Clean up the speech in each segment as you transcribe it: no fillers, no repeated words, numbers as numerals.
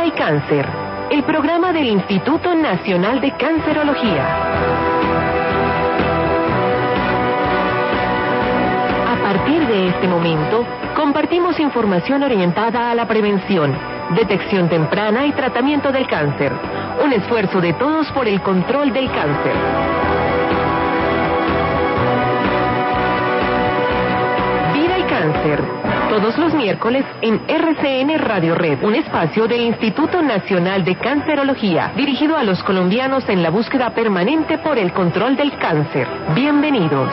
y Cáncer, el programa del Instituto Nacional de Cancerología. A partir de este momento, compartimos información orientada a la prevención, detección temprana y tratamiento del cáncer. Un esfuerzo de todos por el control del cáncer. Vida y Cáncer, todos los miércoles en RCN Radio Red, un espacio del Instituto Nacional de Cancerología, dirigido a los colombianos en la búsqueda permanente por el control del cáncer. Bienvenidos.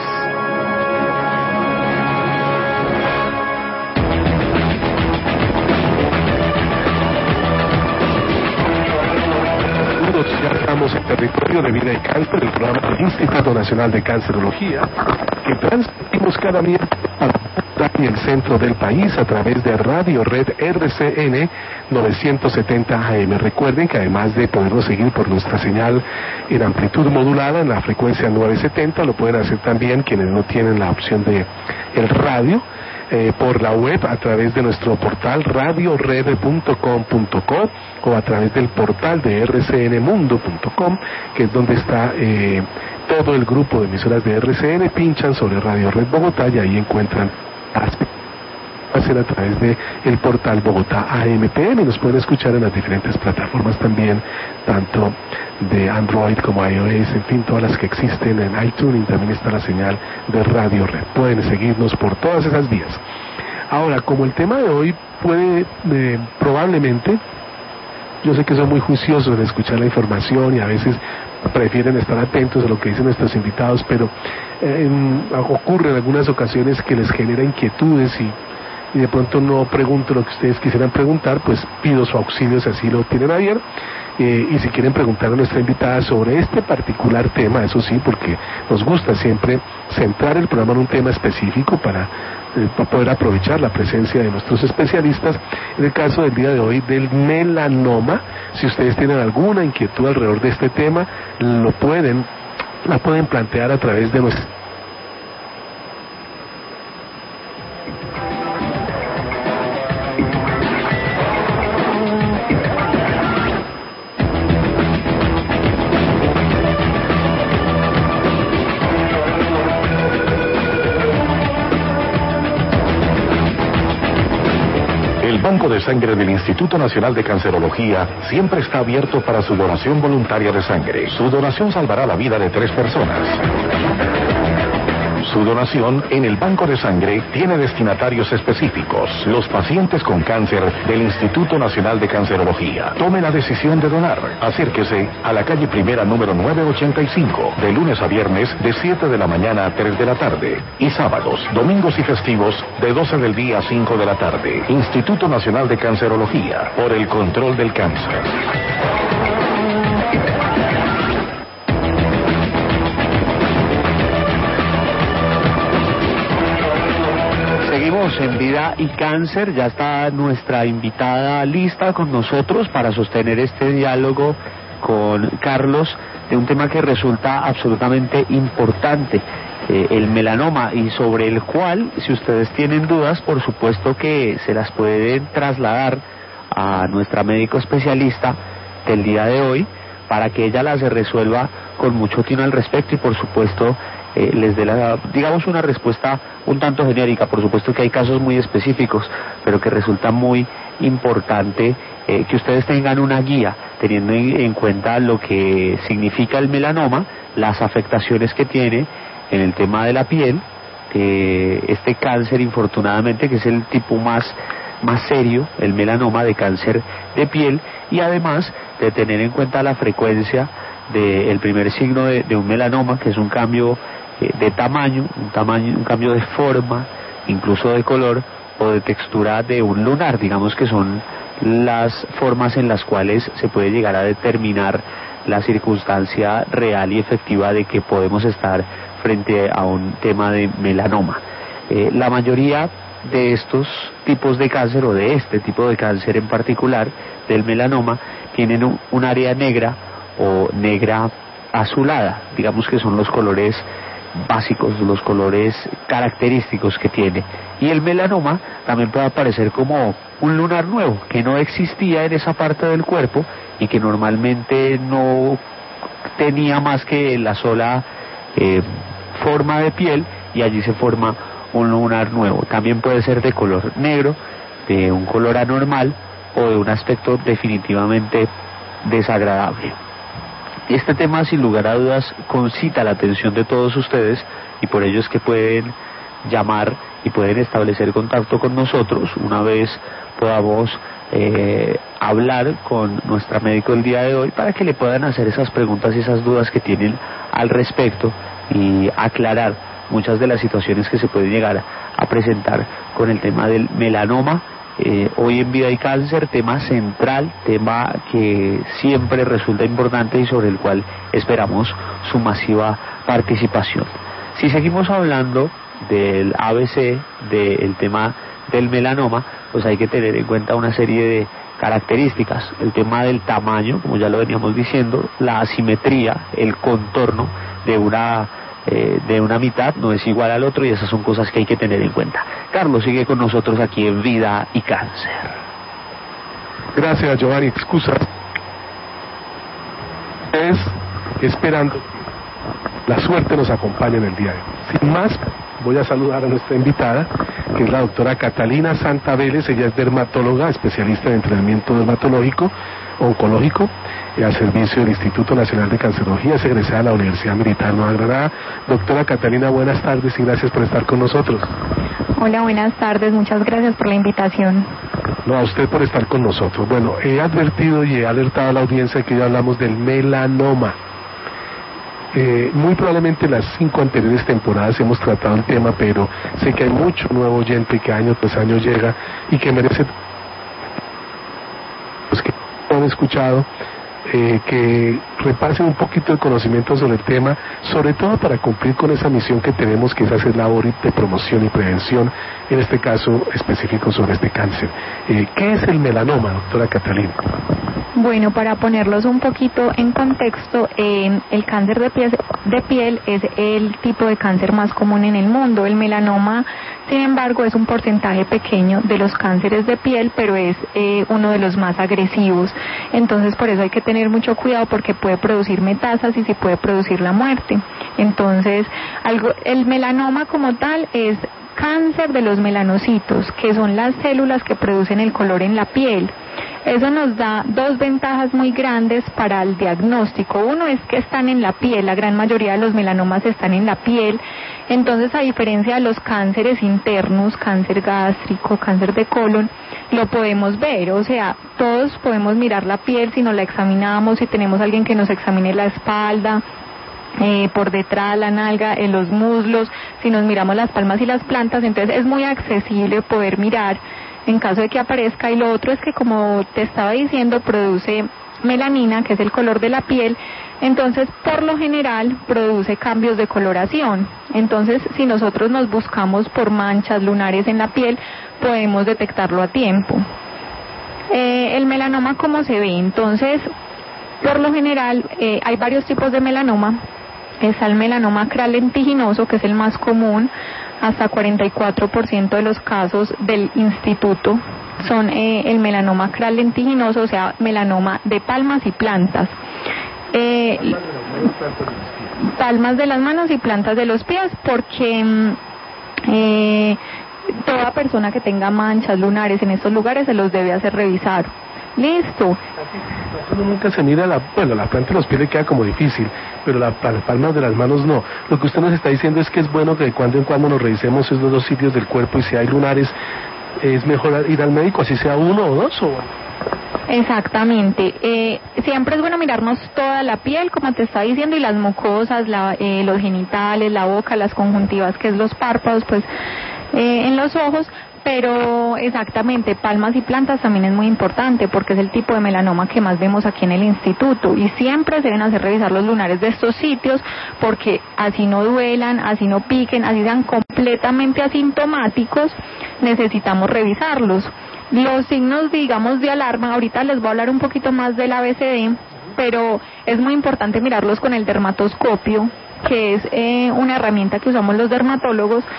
Ya estamos en territorio de Vida y Cáncer, el programa del Instituto Nacional de Cancerología, que transmitimos cada miércoles en el centro del país a través de Radio Red RCN 970 AM. Recuerden que además de podernos seguir por nuestra señal en amplitud modulada en la frecuencia 970, lo pueden hacer también quienes no tienen la opción de el radio, por la web a través de nuestro portal radiored.com.co o a través del portal de rcnmundo.com, que es donde está todo el grupo de emisoras de RCN. Pinchan sobre Radio Red Bogotá y ahí encuentran hacer a través de el portal Bogotá AMPM. Nos pueden escuchar en las diferentes plataformas también, tanto de Android como iOS, en fin, todas las que existen en iTunes, y también está la señal de Radio Red. Pueden seguirnos por todas esas vías. Ahora, como el tema de hoy puede, probablemente, yo sé que son muy juiciosos en escuchar la información y a veces prefieren estar atentos a lo que dicen nuestros invitados, pero ocurre en algunas ocasiones que les genera inquietudes y de pronto no pregunto lo que ustedes quisieran preguntar, pues pido su auxilio si así lo tienen a bien. Y si quieren preguntar a nuestra invitada sobre este particular tema, eso sí, porque nos gusta siempre centrar el programa en un tema específico para poder aprovechar la presencia de nuestros especialistas. En el caso del día de hoy del melanoma, si ustedes tienen alguna inquietud alrededor de este tema, la pueden plantear a través de nuestra... El Banco de Sangre del Instituto Nacional de Cancerología siempre está abierto para su donación voluntaria de sangre. Su donación salvará la vida de 3 personas. Su donación en el Banco de Sangre tiene destinatarios específicos, los pacientes con cáncer del Instituto Nacional de Cancerología. Tome la decisión de donar. Acérquese a la calle Primera número 985, de lunes a viernes de 7 de la mañana a 3 de la tarde, y sábados, domingos y festivos de 12 del día a 5 de la tarde. Instituto Nacional de Cancerología, por el control del cáncer. Seguimos en Vida y Cáncer, ya está nuestra invitada lista con nosotros para sostener este diálogo con Carlos de un tema que resulta absolutamente importante, el melanoma, y sobre el cual, si ustedes tienen dudas, por supuesto que se las pueden trasladar a nuestra médico especialista del día de hoy para que ella las resuelva con mucho tino al respecto y por supuesto les dé digamos una respuesta un tanto genérica. Por supuesto que hay casos muy específicos, pero que resulta muy importante que ustedes tengan una guía teniendo en cuenta lo que significa el melanoma, las afectaciones que tiene en el tema de la piel, este cáncer infortunadamente que es el tipo más serio, el melanoma de cáncer de piel, y además de tener en cuenta la frecuencia del primer signo de un melanoma, que es un cambio de tamaño, un cambio de forma, incluso de color o de textura de un lunar, digamos que son las formas en las cuales se puede llegar a determinar la circunstancia real y efectiva de que podemos estar frente a un tema de melanoma. La mayoría de estos tipos de cáncer, o de este tipo de cáncer en particular, del melanoma, tienen un área negra o negra azulada, digamos que son los colores básicos, los colores característicos que tiene. Y el melanoma también puede aparecer como un lunar nuevo que no existía en esa parte del cuerpo y que normalmente no tenía más que la sola forma de piel, y allí se forma un lunar nuevo. También puede ser de color negro, de un color anormal o de un aspecto definitivamente desagradable. Este tema, sin lugar a dudas, concita la atención de todos ustedes, y por ello es que pueden llamar y pueden establecer contacto con nosotros una vez podamos hablar con nuestra médico el día de hoy, para que le puedan hacer esas preguntas y esas dudas que tienen al respecto y aclarar muchas de las situaciones que se pueden llegar a presentar con el tema del melanoma. Hoy en Vida y Cáncer, tema central, tema que siempre resulta importante y sobre el cual esperamos su masiva participación. Si seguimos hablando del ABC, del tema del melanoma, pues hay que tener en cuenta una serie de características. El tema del tamaño, como ya lo veníamos diciendo, la asimetría, el contorno de una mitad no es igual al otro, y esas son cosas que hay que tener en cuenta. Carlos sigue con nosotros aquí en Vida y Cáncer. Gracias, Giovanni. Excusas. Esperando la suerte nos acompaña en el día de hoy. Sin más, voy a saludar a nuestra invitada, que es la doctora Catalina Santa Vélez. Ella es dermatóloga, especialista en entrenamiento dermatológico oncológico al servicio del Instituto Nacional de Cancerología, es egresada de la Universidad Militar Nueva Granada. Doctora Catalina, buenas tardes y gracias por estar con nosotros. Hola, buenas tardes, muchas gracias por la invitación. No, a usted por estar con nosotros. Bueno, he advertido y he alertado a la audiencia que ya hablamos del melanoma. Muy probablemente en las 5 anteriores temporadas hemos tratado el tema, pero sé que hay mucho nuevo oyente que año tras año llega y que merece, los que han escuchado, que repasen un poquito el conocimiento sobre el tema, sobre todo para cumplir con esa misión que tenemos, que es hacer labor de promoción y prevención, en este caso específico sobre este cáncer. ¿Qué es el melanoma, doctora Catalina? Bueno, para ponerlos un poquito en contexto, el cáncer de piel es el tipo de cáncer más común en el mundo. El melanoma, sin embargo, es un porcentaje pequeño de los cánceres de piel, pero es uno de los más agresivos. Entonces, por eso hay que tener mucho cuidado, porque puede producir metástasis y puede producir la muerte. Entonces, el melanoma como tal es cáncer de los melanocitos, que son las células que producen el color en la piel. Eso nos da dos ventajas muy grandes para el diagnóstico. Uno es que están en la piel, la gran mayoría de los melanomas están en la piel. Entonces, a diferencia de los cánceres internos, cáncer gástrico, cáncer de colon, lo podemos ver. O sea, todos podemos mirar la piel si nos la examinamos, si tenemos alguien que nos examine la espalda, por detrás, la nalga, en los muslos, si nos miramos las palmas y las plantas. Entonces es muy accesible poder mirar en caso de que aparezca. Y lo otro es que, como te estaba diciendo, produce melanina, que es el color de la piel. Entonces, por lo general, produce cambios de coloración. Entonces, si nosotros nos buscamos por manchas lunares en la piel, podemos detectarlo a tiempo. El melanoma, ¿cómo se ve? Entonces, por lo general, hay varios tipos de melanoma. Está el melanoma acral lentiginoso, que es el más común. Hasta 44% de los casos del instituto son el melanoma acral lentiginoso, o sea, melanoma de palmas y plantas. Palmas de las manos y plantas de los pies, porque toda persona que tenga manchas lunares en estos lugares se los debe hacer revisar. Listo. Uno nunca se mira la planta de los pies le queda como difícil, pero las palmas de las manos no. Lo que usted nos está diciendo es que es bueno que de cuando en cuando nos revisemos esos dos sitios del cuerpo, y si hay lunares es mejor ir al médico, así sea uno o dos. Exactamente. Siempre es bueno mirarnos toda la piel, como te estaba diciendo, y las mucosas, los genitales, la boca, las conjuntivas, que es los párpados, pues en los ojos. Pero exactamente, palmas y plantas también es muy importante, porque es el tipo de melanoma que más vemos aquí en el instituto, y siempre se deben hacer revisar los lunares de estos sitios, porque así no duelan, así no piquen, así sean completamente asintomáticos, necesitamos revisarlos. Los signos, digamos, de alarma, ahorita les voy a hablar un poquito más del ABCD, pero es muy importante mirarlos con el dermatoscopio, que es una herramienta que usamos los dermatólogos.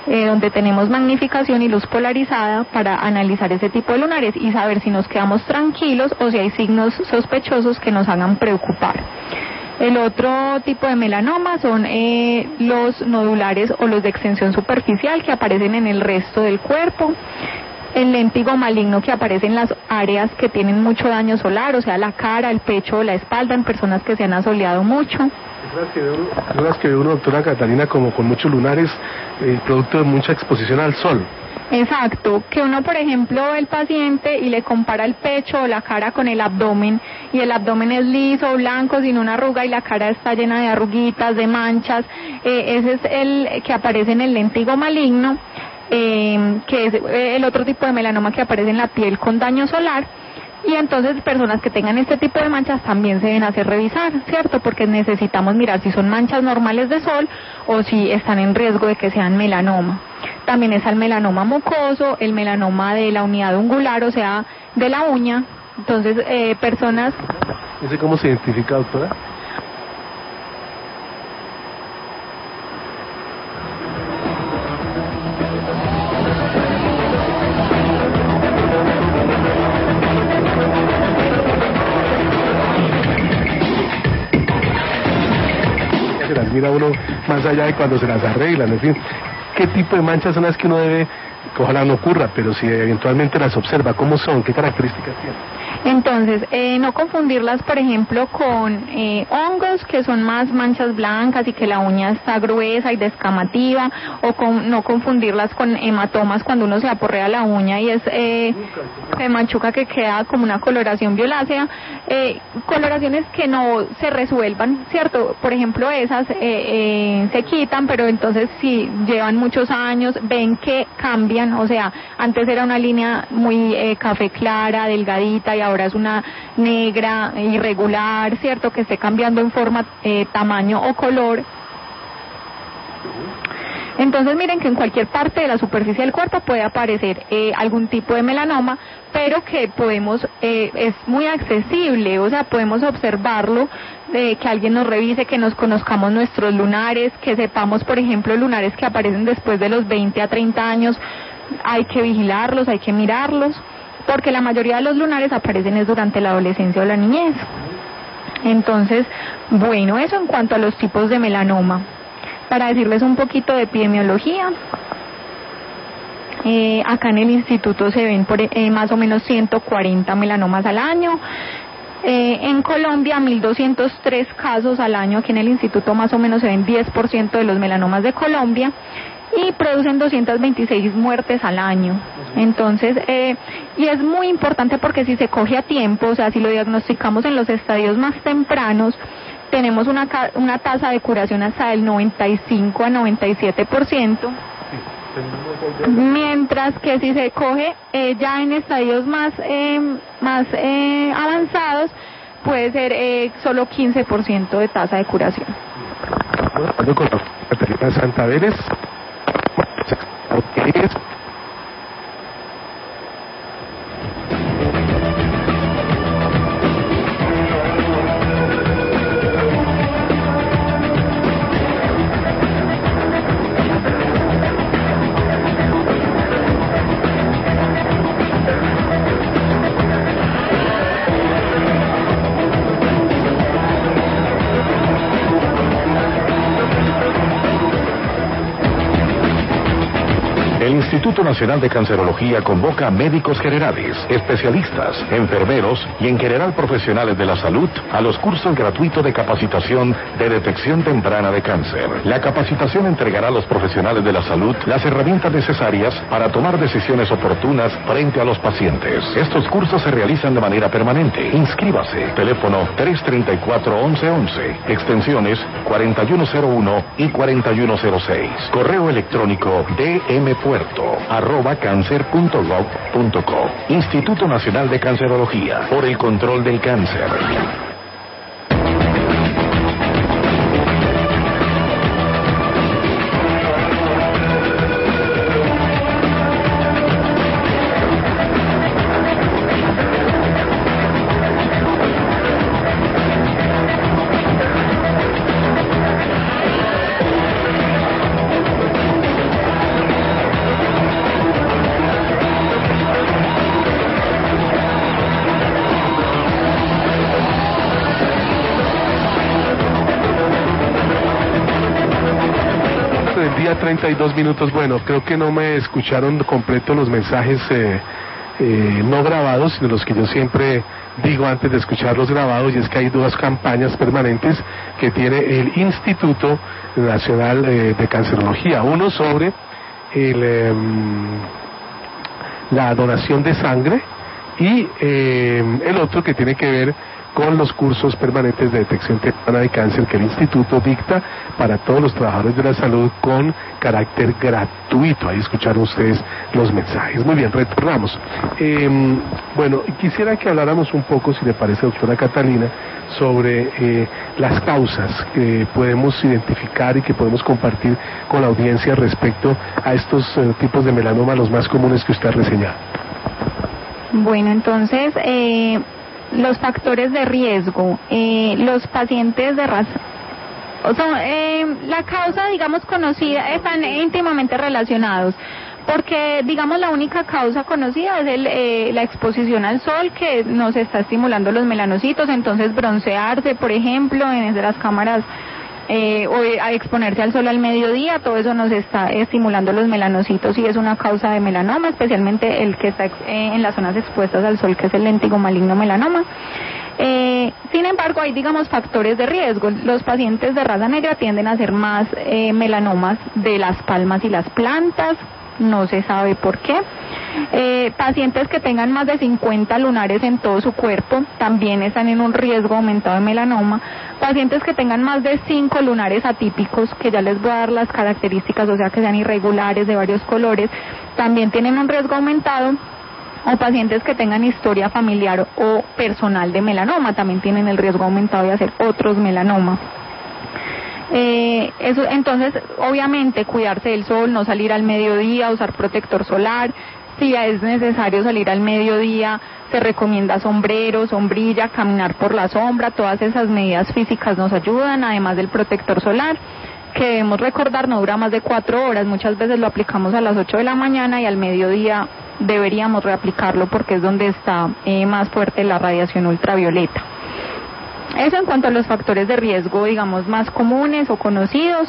donde tenemos magnificación y luz polarizada para analizar ese tipo de lunares y saber si nos quedamos tranquilos o si hay signos sospechosos que nos hagan preocupar. El otro tipo de melanoma son los nodulares o los de extensión superficial que aparecen en el resto del cuerpo. El léntigo maligno que aparece en las áreas que tienen mucho daño solar, o sea, la cara, el pecho o la espalda en personas que se han asoleado mucho. Las que ve uno, doctora Catalina, como con muchos lunares, producto de mucha exposición al sol. Exacto, que uno, por ejemplo, ve el paciente y le compara el pecho o la cara con el abdomen, y el abdomen es liso, blanco, sin una arruga, y la cara está llena de arruguitas, de manchas. Ese es el que aparece en el léntigo maligno, que es el otro tipo de melanoma que aparece en la piel con daño solar. Y entonces personas que tengan este tipo de manchas también se deben hacer revisar, ¿cierto? Porque necesitamos mirar si son manchas normales de sol o si están en riesgo de que sean melanoma. También está el melanoma mucoso, el melanoma de la unidad ungular, o sea, de la uña. Entonces, personas... ¿Ese cómo se identifica, doctora? Mira uno más allá de cuando se las arreglan, en fin, qué tipo de manchas son las que uno debe, que ojalá no ocurra, pero si eventualmente las observa, ¿cómo son? ¿Qué características tienen? Entonces, no confundirlas, por ejemplo, con hongos, que son más manchas blancas y que la uña está gruesa y descamativa, o no confundirlas con hematomas cuando uno se aporrea la uña y es se machuca, que queda como una coloración violácea, coloraciones que no se resuelvan, ¿cierto? Por ejemplo, esas se quitan, pero entonces si llevan muchos años, ven que cambian, o sea, antes era una línea muy café clara, delgadita, y ahora es una negra, irregular, ¿cierto? Que esté cambiando en forma, tamaño o color. Entonces miren que en cualquier parte de la superficie del cuerpo puede aparecer algún tipo de melanoma, pero que podemos, es muy accesible, o sea, podemos observarlo, que alguien nos revise, que nos conozcamos nuestros lunares, que sepamos, por ejemplo, lunares que aparecen después de los 20 a 30 años, hay que vigilarlos, hay que mirarlos, porque la mayoría de los lunares aparecen es durante la adolescencia o la niñez. Entonces, bueno, eso en cuanto a los tipos de melanoma. Para decirles un poquito de epidemiología, acá en el instituto se ven más o menos 140 melanomas al año. En Colombia, 1.203 casos al año. Aquí en el instituto más o menos se ven 10% de los melanomas de Colombia, y producen 226 muertes al año. Entonces, y es muy importante porque si se coge a tiempo, o sea, si lo diagnosticamos en los estadios más tempranos, tenemos una tasa de curación hasta del 95 a 97%, mientras que si se coge ya en estadios más avanzados, puede ser solo 15% de tasa de curación. Bueno, con Catalina Santaveres, El Instituto Nacional de Cancerología convoca a médicos generales, especialistas, enfermeros y en general profesionales de la salud a los cursos gratuitos de capacitación de detección temprana de cáncer. La capacitación entregará a los profesionales de la salud las herramientas necesarias para tomar decisiones oportunas frente a los pacientes. Estos cursos se realizan de manera permanente. Inscríbase. Teléfono 334-1111, extensiones 4101 y 4106. Correo electrónico dmpuerto@cancer.gov.co. Instituto Nacional de Cancerología, por el control del cáncer. día 32 minutos. Bueno, creo que no me escucharon completo los mensajes no grabados, sino los que yo siempre digo antes de escuchar los grabados, y es que hay dos campañas permanentes que tiene el Instituto Nacional de Cancerología. Uno sobre la donación de sangre y el otro que tiene que ver con los cursos permanentes de detección temprana de cáncer que el Instituto dicta para todos los trabajadores de la salud con carácter gratuito. Ahí escucharon ustedes los mensajes. Muy bien, retornamos. Bueno, quisiera que habláramos un poco, si le parece, doctora Catalina, sobre las causas que podemos identificar y que podemos compartir con la audiencia respecto a estos tipos de melanoma, los más comunes que usted ha reseñado. Bueno, entonces, los factores de riesgo, los pacientes de raza, la causa, digamos, conocida, están íntimamente relacionados, porque, digamos, la única causa conocida es la exposición al sol, que nos está estimulando los melanocitos. Entonces broncearse, por ejemplo, en las cámaras, o a exponerse al sol al mediodía, todo eso nos está estimulando los melanocitos y es una causa de melanoma, especialmente el que está en las zonas expuestas al sol, que es el léntigo maligno melanoma. Sin embargo, hay, digamos, factores de riesgo. Los pacientes de raza negra tienden a ser más melanomas de las palmas y las plantas, no se sabe por qué. Pacientes que tengan más de 50 lunares en todo su cuerpo también están en un riesgo aumentado de melanoma. Pacientes que tengan más de 5 lunares atípicos, que ya les voy a dar las características, o sea que sean irregulares de varios colores, también tienen un riesgo aumentado. O pacientes que tengan historia familiar o personal de melanoma también tienen el riesgo aumentado de hacer otros melanomas. Entonces, obviamente, cuidarse del sol, no salir al mediodía, usar protector solar. Si es necesario salir al mediodía, se recomienda sombrero, sombrilla, caminar por la sombra. Todas esas medidas físicas nos ayudan, además del protector solar, que debemos recordar no dura más de 4 horas. Muchas veces lo aplicamos a las 8 de la mañana y al mediodía deberíamos reaplicarlo porque es donde está más fuerte la radiación ultravioleta. Eso en cuanto a los factores de riesgo, digamos, más comunes o conocidos.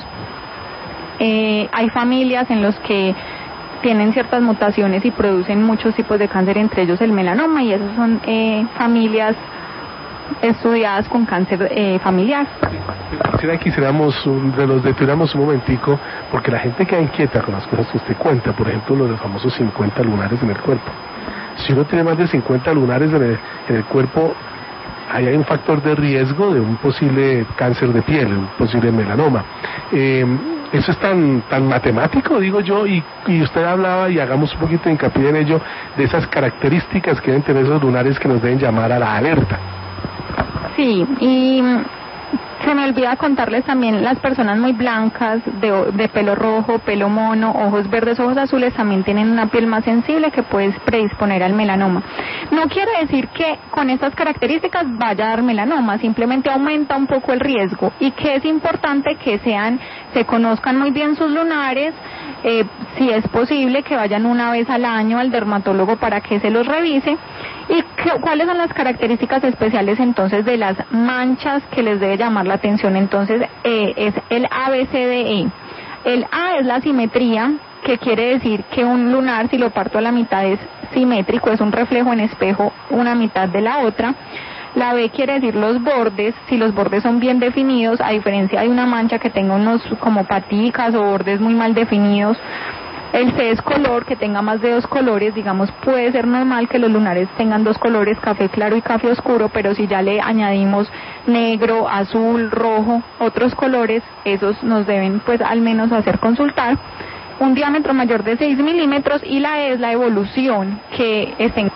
Hay familias en los que tienen ciertas mutaciones y producen muchos tipos de cáncer, entre ellos el melanoma, y esas son familias estudiadas con cáncer familiar. Quisiéramos los detuviéramos un momentico, porque la gente queda inquieta con las cosas que usted cuenta, por ejemplo, los famosos 50 lunares en el cuerpo. Si uno tiene más de 50 lunares en el cuerpo, ahí hay un factor de riesgo de un posible cáncer de piel, un posible melanoma. Eso es tan matemático, digo yo, y usted hablaba, y hagamos un poquito de hincapié en ello, de esas características que deben tener esos lunares que nos deben llamar a la alerta. Sí, y se me olvida contarles también, las personas muy blancas, de pelo rojo, pelo mono, ojos verdes, ojos azules, también tienen una piel más sensible que puede predisponer al melanoma. No quiere decir que con estas características vaya a dar melanoma, simplemente aumenta un poco el riesgo, y que es importante que se conozcan muy bien sus lunares, si es posible que vayan una vez al año al dermatólogo para que se los revise. ¿Y cuáles son las características especiales entonces de las manchas que les debe llamar la atención? Entonces es el ABCDE. El A es la simetría, que quiere decir que un lunar, si lo parto a la mitad, es simétrico, es un reflejo en espejo una mitad de la otra. La B quiere decir los bordes, si los bordes son bien definidos, a diferencia de una mancha que tenga unos como paticas o bordes muy mal definidos. El C es color, que tenga más de 2 colores, digamos, puede ser normal que los lunares tengan 2 colores, café claro y café oscuro, pero si ya le añadimos negro, azul, rojo, otros colores, esos nos deben pues al menos hacer consultar. Un diámetro mayor de 6 milímetros, y la E es la evolución, que estén.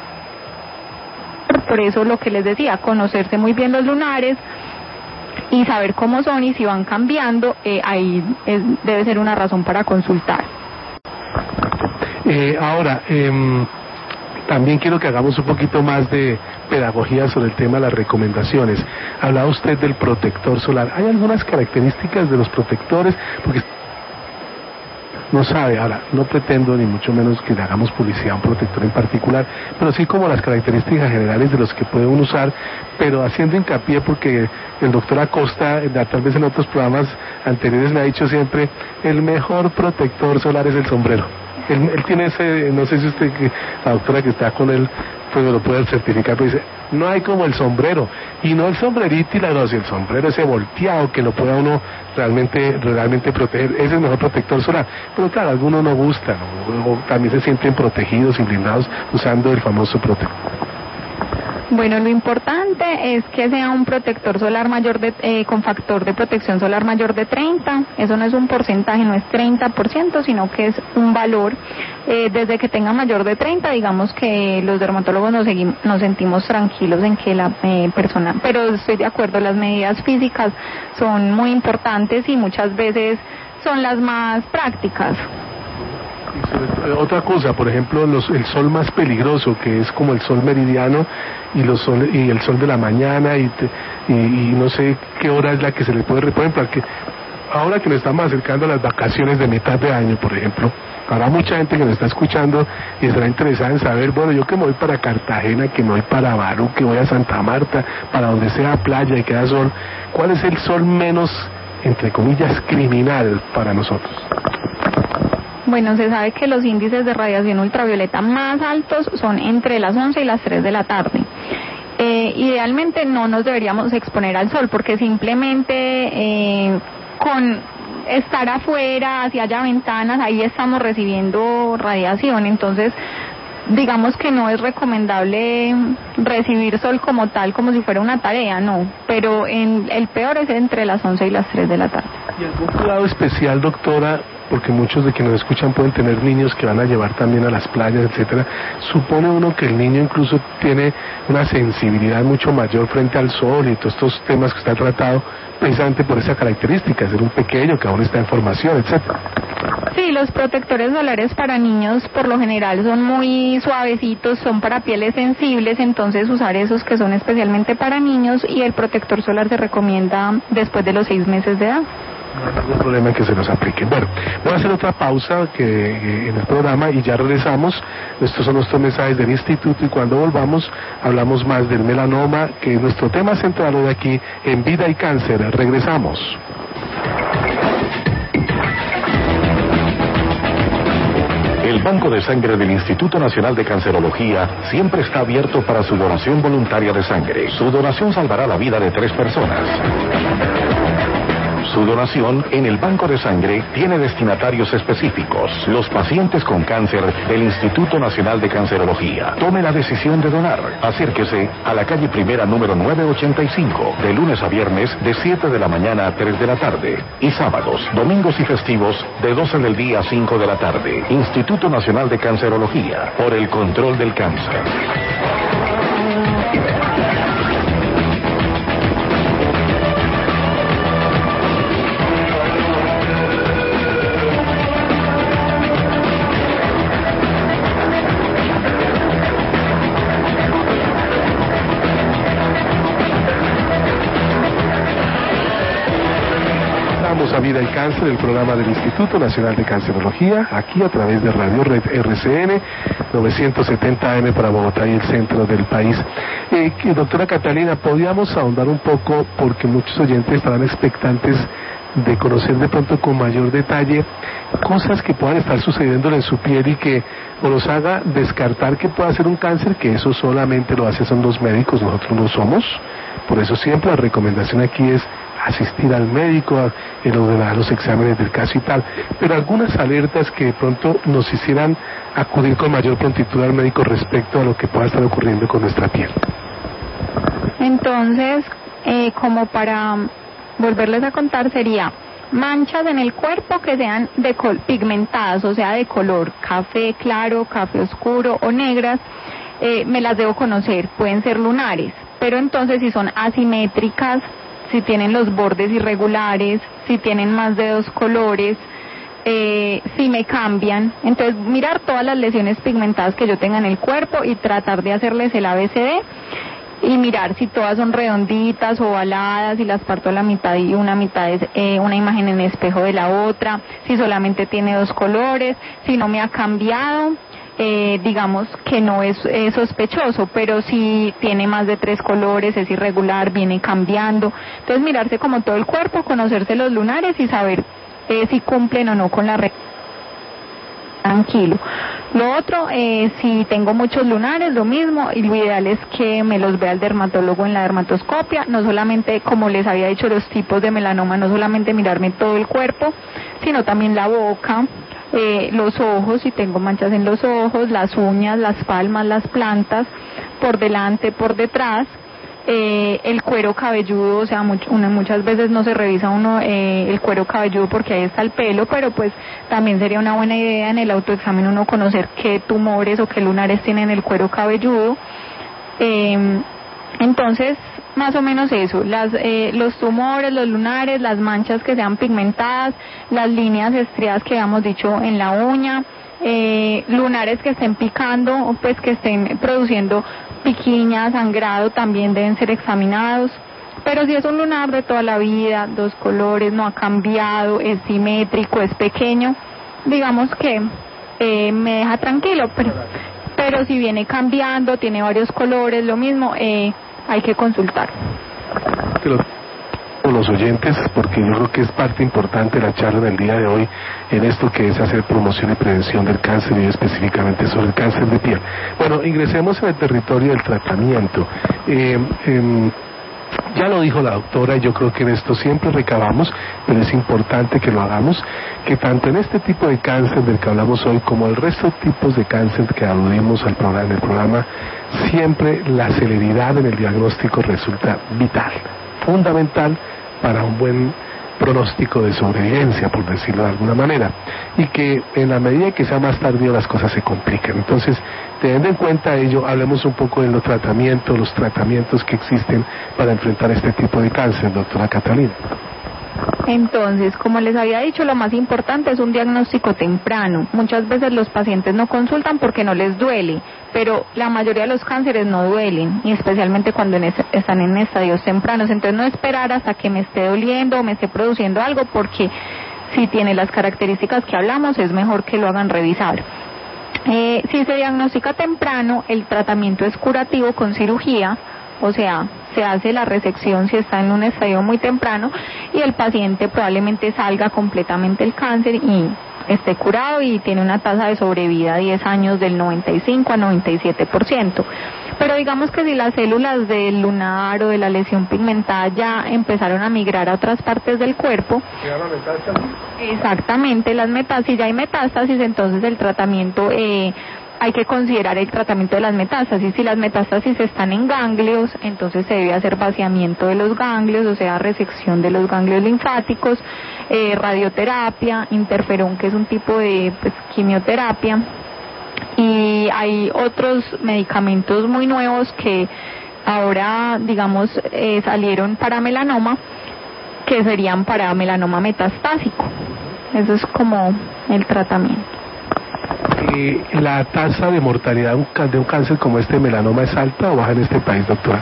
Por eso lo que les decía, conocerse muy bien los lunares y saber cómo son, y si van cambiando, ahí debe ser una razón para consultar. Ahora, también quiero que hagamos un poquito más de pedagogía sobre el tema de las recomendaciones. Hablaba usted del protector solar. ¿Hay algunas características de los protectores? Porque no sabe. Ahora, no pretendo ni mucho menos que le hagamos publicidad a un protector en particular, pero sí como las características generales de los que puede uno usar, pero haciendo hincapié porque el doctor Acosta, tal vez en otros programas anteriores me ha dicho siempre, el mejor protector solar es el sombrero. Él tiene ese, no sé si usted, la doctora que está con él, pues me lo puede certificar, pero dice, no hay como el sombrero, y no el sombrerito y no, si el sombrero ese volteado que lo pueda uno realmente proteger, ese es el mejor protector solar. Pero claro, a algunos no gustan, o también se sienten protegidos y blindados usando el famoso protector. Bueno, lo importante es que sea un protector solar con factor de protección solar mayor de 30. Eso no es un porcentaje, no es 30%, sino que es un valor. Desde que tenga mayor de 30, digamos que los dermatólogos nos sentimos tranquilos en que la persona... Pero estoy de acuerdo, las medidas físicas son muy importantes y muchas veces son las más prácticas. Otra cosa, por ejemplo, el sol más peligroso, que es como el sol meridiano y el sol de la mañana y no sé qué hora es la que se le puede, por ejemplo, ahora que nos estamos acercando a las vacaciones de mitad de año, por ejemplo, habrá mucha gente que nos está escuchando y estará interesada en saber, bueno, yo que me voy para Cartagena, que me voy para Barú, que voy a Santa Marta, para donde sea playa y queda sol, ¿cuál es el sol menos, entre comillas, criminal para nosotros? Bueno, se sabe que los índices de radiación ultravioleta más altos son entre las 11 y las 3 de la tarde. Idealmente no nos deberíamos exponer al sol porque simplemente con estar afuera, hacia haya ventanas, ahí estamos recibiendo radiación. Entonces, digamos que no es recomendable recibir sol como tal, como si fuera una tarea, no. Pero el peor es entre las 11 y las 3 de la tarde. ¿Y algún cuidado especial, doctora? Porque muchos de quienes nos escuchan pueden tener niños que van a llevar también a las playas, etcétera. Supone uno que el niño incluso tiene una sensibilidad mucho mayor frente al sol y todos estos temas que está tratado precisamente por esa característica, ser un pequeño que aún está en formación, etcétera. Sí, los protectores solares para niños por lo general son muy suavecitos, son para pieles sensibles, entonces usar esos que son especialmente para niños, y el protector solar se recomienda después de los 6 meses de edad. No hay ningún problema en que se los apliquen. Bueno, voy a hacer otra pausa en el programa y ya regresamos. Estos son nuestros mensajes del instituto y cuando volvamos hablamos más del melanoma, que es nuestro tema central hoy aquí en Vida y Cáncer. Regresamos. El Banco de Sangre del Instituto Nacional de Cancerología siempre está abierto para su donación voluntaria de sangre. Su donación salvará la vida de 3 personas. Su donación en el Banco de Sangre tiene destinatarios específicos, los pacientes con cáncer del Instituto Nacional de Cancerología. Tome la decisión de donar. Acérquese a la calle Primera número 985, de lunes a viernes de 7 de la mañana a 3 de la tarde, y sábados, domingos y festivos de 12 del día a 5 de la tarde. Instituto Nacional de Cancerología, por el control del cáncer. A Vida y Cáncer, el programa del Instituto Nacional de Cancerología, aquí a través de Radio Red RCN, 970 AM para Bogotá y el centro del país. Doctora Catalina, ¿podríamos ahondar un poco, porque muchos oyentes estarán expectantes de conocer de pronto con mayor detalle cosas que puedan estar sucediéndole en su piel y que nos haga descartar que pueda ser un cáncer, que eso solamente lo hacen los médicos, nosotros no somos? Por eso siempre la recomendación aquí es asistir al médico, a los exámenes del caso y tal, pero algunas alertas que de pronto nos hicieran acudir con mayor prontitud al médico respecto a lo que pueda estar ocurriendo con nuestra piel. Entonces, como para volverles a contar, sería manchas en el cuerpo que sean pigmentadas, o sea, de color café claro, café oscuro o negras, me las debo conocer, pueden ser lunares, pero entonces si son asimétricas, si tienen los bordes irregulares, si tienen más de 2 colores, si me cambian. Entonces, mirar todas las lesiones pigmentadas que yo tenga en el cuerpo y tratar de hacerles el ABCD. y mirar si todas son redonditas, ovaladas, y las parto a la mitad y una mitad es una imagen en espejo de la otra, si solamente tiene 2 colores, si no me ha cambiado. Digamos que no es sospechoso, pero si tiene más de 3 colores, es irregular, viene cambiando. Entonces mirarse como todo el cuerpo, conocerse los lunares y saber si cumplen o no con la regla. Tranquilo. Lo otro, si tengo muchos lunares, lo mismo, y lo ideal es que me los vea el dermatólogo en la dermatoscopia, no solamente, como les había dicho, los tipos de melanoma, no solamente mirarme todo el cuerpo, sino también la boca, los ojos, si tengo manchas en los ojos, las uñas, las palmas, las plantas, por delante, por detrás, el cuero cabelludo, o sea, muchas veces no se revisa uno el cuero cabelludo porque ahí está el pelo, pero pues también sería una buena idea en el autoexamen uno conocer qué tumores o qué lunares tienen el cuero cabelludo. Entonces, más o menos eso, los tumores, los lunares, las manchas que sean pigmentadas, las líneas estriadas que habíamos dicho en la uña, lunares que estén picando, pues que estén produciendo piquiña, sangrado, también deben ser examinados. Pero si es un lunar de toda la vida, 2 colores, no ha cambiado, es simétrico, es pequeño, digamos que me deja tranquilo, pero si viene cambiando, tiene varios colores, lo mismo, hay que consultar. Los oyentes, porque yo creo que es parte importante de la charla del día de hoy en esto que es hacer promoción y prevención del cáncer, y específicamente sobre el cáncer de piel. Bueno, ingresemos en el territorio del tratamiento. Ya lo dijo la doctora, y yo creo que en esto siempre recabamos, pero es importante que lo hagamos, que tanto en este tipo de cáncer del que hablamos hoy, como el resto de tipos de cáncer que aludimos en el programa, siempre la celeridad en el diagnóstico resulta vital, fundamental para un buen pronóstico de sobrevivencia, por decirlo de alguna manera, y que en la medida que sea más tardío las cosas se complican. Entonces, teniendo en cuenta ello, hablemos un poco de los tratamientos que existen para enfrentar este tipo de cáncer, doctora Catalina. Entonces, como les había dicho, lo más importante es un diagnóstico temprano. Muchas veces los pacientes no consultan porque no les duele, pero la mayoría de los cánceres no duelen, y especialmente cuando están en estadios tempranos. Entonces, no esperar hasta que me esté doliendo o me esté produciendo algo, porque si tiene las características que hablamos, es mejor que lo hagan revisar. Si se diagnostica temprano, el tratamiento es curativo con cirugía, o sea, se hace la resección si está en un estadio muy temprano, y el paciente probablemente salga completamente el cáncer y esté curado, y tiene una tasa de sobrevida a 10 años del 95 a 97%. Pero digamos que si las células del lunar o de la lesión pigmentada ya empezaron a migrar a otras partes del cuerpo, exactamente, las metástasis, si ya hay metástasis, entonces el tratamiento hay que considerar el tratamiento de las metástasis. Si las metástasis están en ganglios, entonces se debe hacer vaciamiento de los ganglios, o sea, resección de los ganglios linfáticos, radioterapia, interferón, que es un tipo de quimioterapia, y hay otros medicamentos muy nuevos que ahora, digamos, salieron para melanoma, que serían para melanoma metastásico. Eso es como el tratamiento. ¿La tasa de mortalidad de un cáncer como este melanoma es alta o baja en este país, doctora?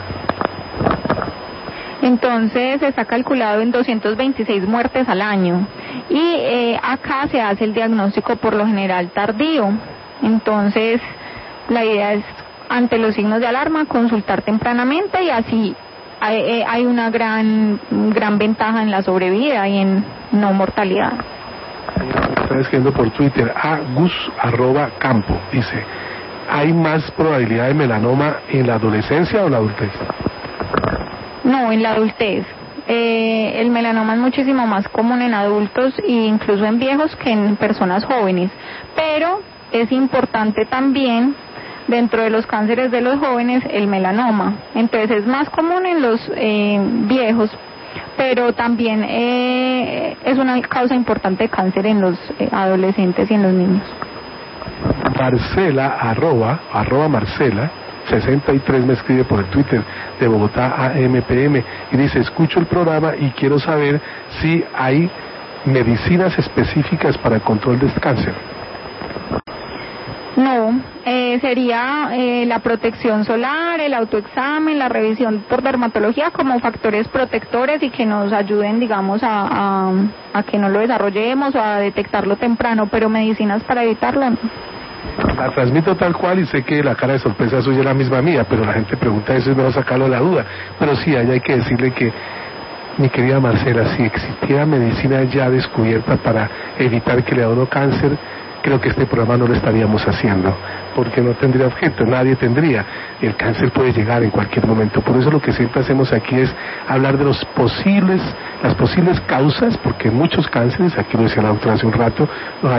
Entonces está calculado en 226 muertes al año, y acá se hace el diagnóstico por lo general tardío. Entonces la idea es, ante los signos de alarma, consultar tempranamente, y así hay una gran ventaja en la sobrevida y en no mortalidad. Estoy escribiendo por Twitter a gus@campo, dice: ¿hay más probabilidad de melanoma en la adolescencia o en la adultez? No, en la adultez. El melanoma es muchísimo más común en adultos e incluso en viejos que en personas jóvenes, pero es importante también dentro de los cánceres de los jóvenes el melanoma. Entonces es más común en los viejos, pero también es una causa importante de cáncer en los adolescentes y en los niños. Marcela, arroba Marcela 63, me escribe por el Twitter de Bogotá AMPM y dice: escucho el programa y quiero saber si hay medicinas específicas para el control de este cáncer. No, sería la protección solar, el autoexamen, la revisión por dermatología como factores protectores y que nos ayuden, digamos, a que no lo desarrollemos o a detectarlo temprano, pero medicinas para evitarlo no. La transmito tal cual y sé que la cara de sorpresa suya es la misma mía, pero la gente pregunta eso y me va a sacarlo de la duda. Pero sí, allá hay que decirle que, mi querida Marcela, si existiera medicina ya descubierta para evitar que le da uno cáncer, creo que este programa no lo estaríamos haciendo, porque no tendría objeto, nadie tendría. El cáncer puede llegar en cualquier momento, por eso lo que siempre hacemos aquí es hablar de las posibles causas, porque muchos cánceres, aquí lo decía la doctora hace un rato,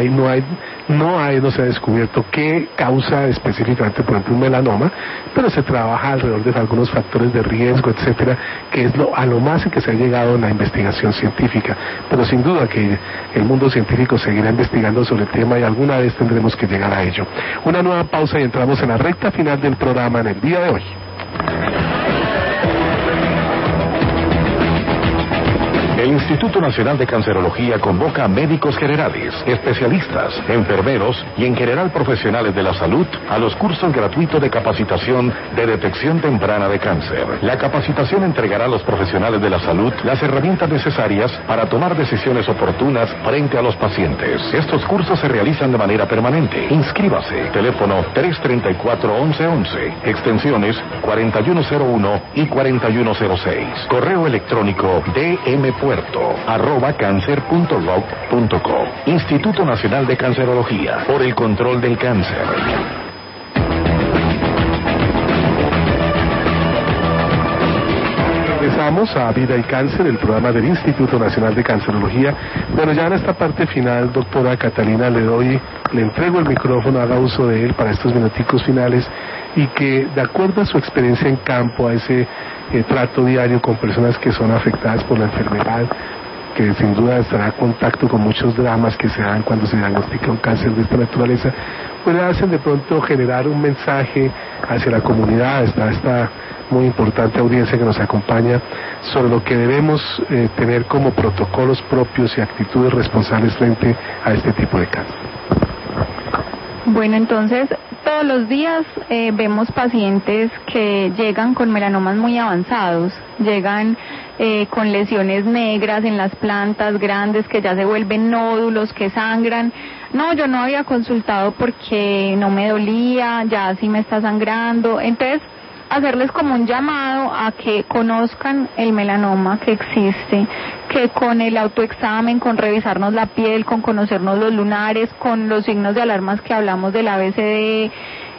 no se ha descubierto qué causa específicamente, por ejemplo, un melanoma, pero se trabaja alrededor de algunos factores de riesgo, etcétera, que es a lo más en que se ha llegado en la investigación científica, pero sin duda que el mundo científico seguirá investigando sobre el tema y alguna vez tendremos que llegar a ello. Una nueva pausa y entramos en la recta final del programa en el día de hoy. El Instituto Nacional de Cancerología convoca a médicos generales, especialistas, enfermeros y en general profesionales de la salud a los cursos gratuitos de capacitación de detección temprana de cáncer. La capacitación entregará a los profesionales de la salud las herramientas necesarias para tomar decisiones oportunas frente a los pacientes. Estos cursos se realizan de manera permanente. Inscríbase. Teléfono 334-1111, extensiones 4101 y 4106. Correo electrónico dmpuerto@cancer.gov.co. Instituto Nacional de Cancerología, por el control del cáncer. Regresamos a Vida y Cáncer, el programa del Instituto Nacional de Cancerología. Bueno, ya en esta parte final, doctora Catalina, le entrego el micrófono, haga uso de él para estos minuticos finales y que, de acuerdo a su experiencia en campo, a ese trato diario con personas que son afectadas por la enfermedad, que sin duda estará en contacto con muchos dramas que se dan cuando se diagnostica un cáncer de esta naturaleza, pues le hacen de pronto generar un mensaje hacia la comunidad, esta muy importante audiencia que nos acompaña, sobre lo que debemos tener como protocolos propios y actitudes responsables frente a este tipo de cáncer. Bueno, entonces todos los días vemos pacientes que llegan con melanomas muy avanzados, llegan con lesiones negras en las plantas grandes que ya se vuelven nódulos, que sangran. No, yo no había consultado porque no me dolía, ya sí me está sangrando. Entonces, hacerles como un llamado a que conozcan el melanoma que existe, que con el autoexamen, con revisarnos la piel, con conocernos los lunares, con los signos de alarmas que hablamos del ABCD,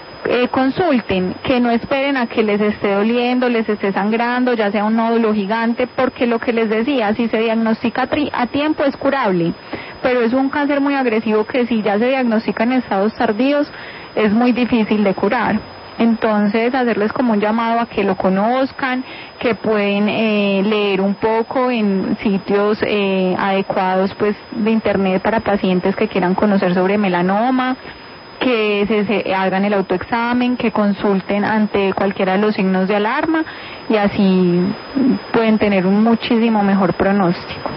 consulten, que no esperen a que les esté doliendo, les esté sangrando, ya sea un nódulo gigante, porque lo que les decía, si se diagnostica a tiempo es curable, pero es un cáncer muy agresivo que si ya se diagnostica en estados tardíos es muy difícil de curar. Entonces, hacerles como un llamado a que lo conozcan, que pueden leer un poco en sitios adecuados pues de internet para pacientes que quieran conocer sobre melanoma, que se hagan el autoexamen, que consulten ante cualquiera de los signos de alarma y así pueden tener un muchísimo mejor pronóstico.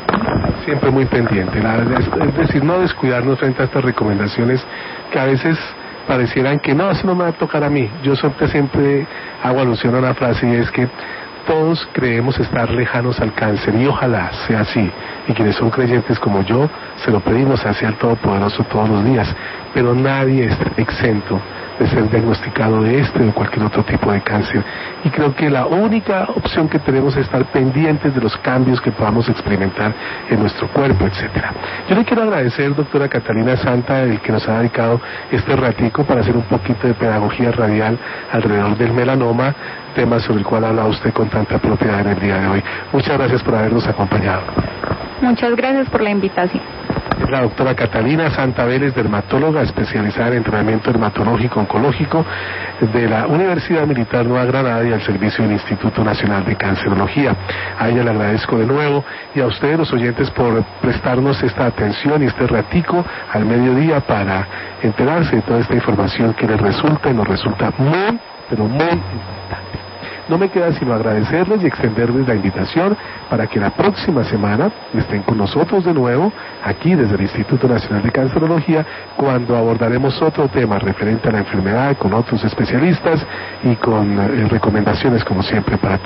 Siempre muy pendiente, es decir, no descuidarnos frente a estas recomendaciones que a veces parecieran que no, eso no me va a tocar a mí. Yo siempre hago alusión a una frase y es que todos creemos estar lejanos al cáncer y ojalá sea así, y quienes son creyentes como yo se lo pedimos hacia el Todopoderoso todos los días, pero nadie está exento de ser diagnosticado de este o de cualquier otro tipo de cáncer, y creo que la única opción que tenemos es estar pendientes de los cambios que podamos experimentar en nuestro cuerpo, etcétera. Yo le quiero agradecer, doctora Catalina Santa, el que nos ha dedicado este ratico para hacer un poquito de pedagogía radial alrededor del melanoma, tema sobre el cual habla usted con tanta propiedad en el día de hoy. Muchas gracias por habernos acompañado. Muchas gracias por la invitación. Es la doctora Catalina Santa Vélez, dermatóloga especializada en entrenamiento dermatológico oncológico de la Universidad Militar Nueva Granada y al servicio del Instituto Nacional de Cancerología. A ella le agradezco de nuevo y a ustedes los oyentes por prestarnos esta atención y este ratico al mediodía para enterarse de toda esta información que les resulta y nos resulta muy, pero muy importante. no me queda sino agradecerles y extenderles la invitación para que la próxima semana estén con nosotros de nuevo, aquí desde el Instituto Nacional de Cancerología, cuando abordaremos otro tema referente a la enfermedad con otros especialistas y con recomendaciones, como siempre, para